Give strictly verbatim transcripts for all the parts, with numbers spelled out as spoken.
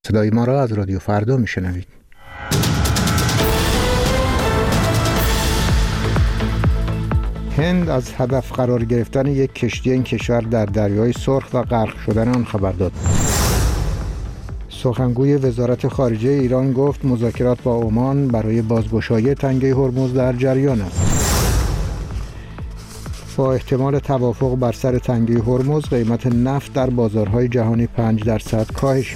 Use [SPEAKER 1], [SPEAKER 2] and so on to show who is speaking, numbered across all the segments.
[SPEAKER 1] صدای ما را از رادیو فردا میشنوید. هند از هدف قرار گرفتن یک کشتی این کشور در دریای سرخ و غرق شدن آن خبر داد. سخنگوی وزارت خارجه ایران گفت مذاکرات با عمان برای بازگشایی تنگه هرمز در جریان است. با احتمال توافق بر سر تنگه هرمز، قیمت نفت در بازارهای جهانی پنج درصد کاهش.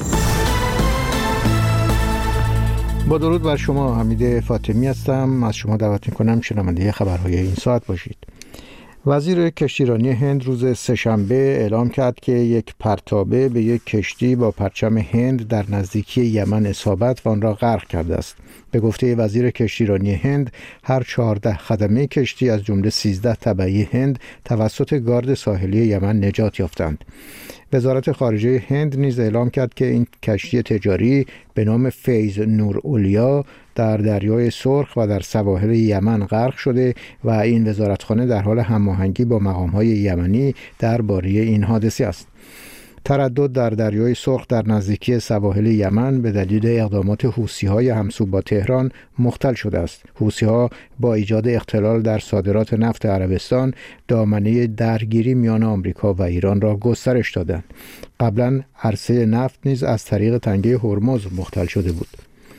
[SPEAKER 1] با درود بر شما، حمید فاطمی هستم. از شما دعوت می‌کنم شنونده خبرهای این ساعت باشید. وزیر کشتیرانی هند روز سه‌شنبه اعلام کرد که یک پرتابه به یک کشتی با پرچم هند در نزدیکی یمن اصابت و آن را غرق کرده است. به گفته وزیر کشتیرانی هند، هر چهارده خدمه کشتی از جمله سیزده تبعی هند توسط گارد ساحلی یمن نجات یافتند. وزارت خارجه هند نیز اعلام کرد که این کشتی تجاری به نام فیض نور اولیا در دریای سرخ و در سواحل یمن غرق شده و این وزارتخانه در حال هماهنگی با مقام‌های یمنی درباره این حادثه است. تردد در دریای سرخ در نزدیکی سواحل یمن به دلیل اقدامات حوثی‌های همسو با تهران مختل شده است. حوثی‌ها با ایجاد اختلال در صادرات نفت عربستان دامنه درگیری میان آمریکا و ایران را گسترش دادند. قبلا عرصه نفت نیز از طریق تنگه هرمز مختل شده بود.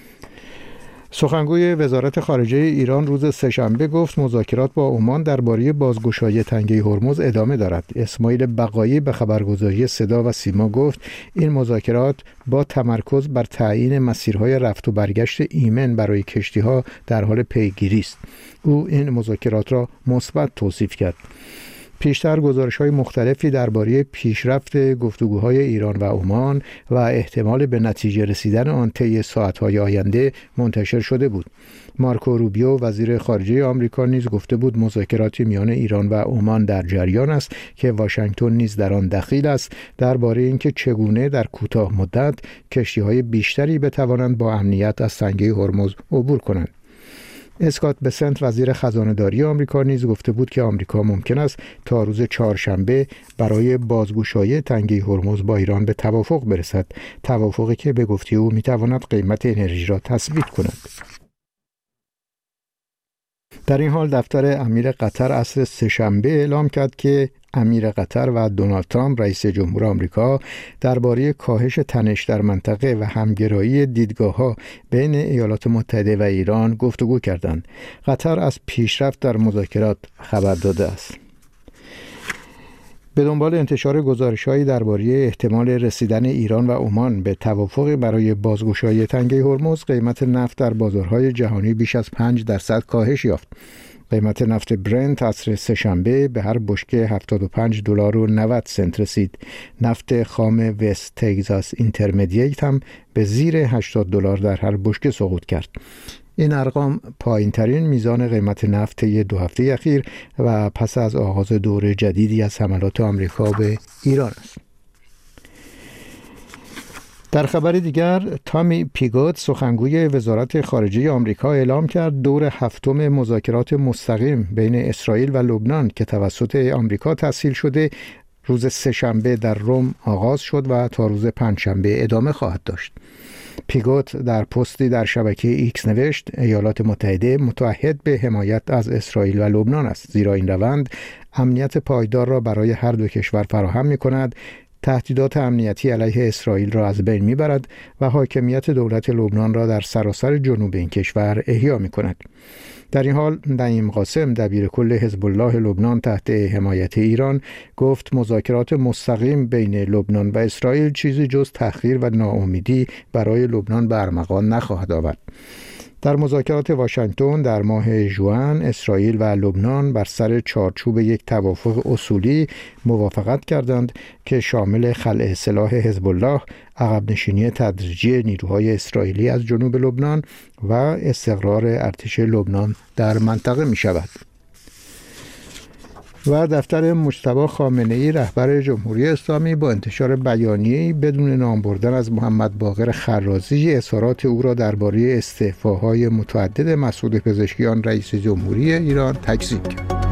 [SPEAKER 1] سخنگوی وزارت خارجه ایران روز سه‌شنبه گفت مذاکرات با عمان درباره بازگشایی تنگه هرمز ادامه دارد. اسماعیل بقایی به خبرگزاری صدا و سیما گفت این مذاکرات با تمرکز بر تعیین مسیرهای رفت و برگشت ایمن برای کشتی‌ها در حال پیگیری است. او این مذاکرات را مثبت توصیف کرد. پیشتر گزارش‌های مختلفی درباره پیشرفت گفتگوهای ایران و عمان و احتمال به نتیجه رسیدن آن طی ساعت‌های آینده منتشر شده بود. مارکو روبیو وزیر خارجه آمریکا نیز گفته بود مذاکراتی میان ایران و عمان در جریان است که واشنگتن نیز در آن دخیل است درباره اینکه چگونه در کوتاه مدت کشتی‌های بیشتری بتوانند با امنیت از تنگه هرمز عبور کنند. اسکات بسنت وزیر خزانه‌داری آمریکا نیز گفته بود که آمریکا ممکن است تا روز چهارشنبه برای بازگشایی تنگه هرمز با ایران به توافق برسد، توافقی که به گفته او میتواند قیمت انرژی را تثبیت کند. در این حال دفتر امیر قطر عصر سه‌شنبه اعلام کرد که امیر قطر و دونالد ترامپ رئیس جمهور آمریکا درباره کاهش تنش در منطقه و همگرایی دیدگاه‌ها بین ایالات متحده و ایران گفتگو کردند. قطر از پیشرفت در مذاکرات خبر داده است. به دنبال انتشار گزارش‌هایی درباره احتمال رسیدن ایران و عمان به توافقی برای بازگشایی تنگه هرمز، قیمت نفت در بازارهای جهانی بیش از پنج درصد کاهش یافت. قیمت نفت برنت عصر سه‌شنبه به هر بشکه هفتاد و پنج دلار و نود سنت رسید. نفت خام وست تگزاس اینترمدییت هم به زیر هشتاد دلار در هر بشکه سقوط کرد. این ارقام پایین‌ترین میزان قیمت نفت طی دو هفته اخیر و پس از آغاز دور جدیدی از حملات آمریکا به ایران است. در خبر دیگر، تامی پیگوت سخنگوی وزارت خارجه آمریکا اعلام کرد دور هفتم مذاکرات مستقیم بین اسرائیل و لبنان که توسط آمریکا تسهیل شده روز سه‌شنبه در روم آغاز شد و تا روز پنجشنبه ادامه خواهد داشت. پیگوت در پستی در شبکه ایکس نوشت ایالات متحده متعهد به حمایت از اسرائیل و لبنان است، زیرا این روند امنیت پایدار را برای هر دو کشور فراهم می‌کند، تهدیدات امنیتی علیه اسرائیل را از بین می‌برد و حاکمیت دولت لبنان را در سراسر جنوب این کشور احیا می‌کند. در این حال نعیم قاسم دبیر کل حزب الله لبنان تحت حمایت ایران گفت مذاکرات مستقیم بین لبنان و اسرائیل چیزی جز تأخیر و ناامیدی برای لبنان به ارمغان نخواهد آورد. در مذاکرات واشنگتن در ماه ژوئن، اسرائیل و لبنان بر سر چارچوب یک توافق اصولی موافقت کردند که شامل خلع سلاح حزب الله، عقب نشینی تدریجی نیروهای اسرائیلی از جنوب لبنان و استقرار ارتش لبنان در منطقه می شود. و دفتر مجتبی خامنه‌ای رهبر جمهوری اسلامی با انتشار بیانیه‌ای بدون نام بردن از محمد باقر خرازی اظهارات او را درباره استعفاهای متعدد مسعود پزشکیان رئیس جمهوری ایران تکذیب کرد.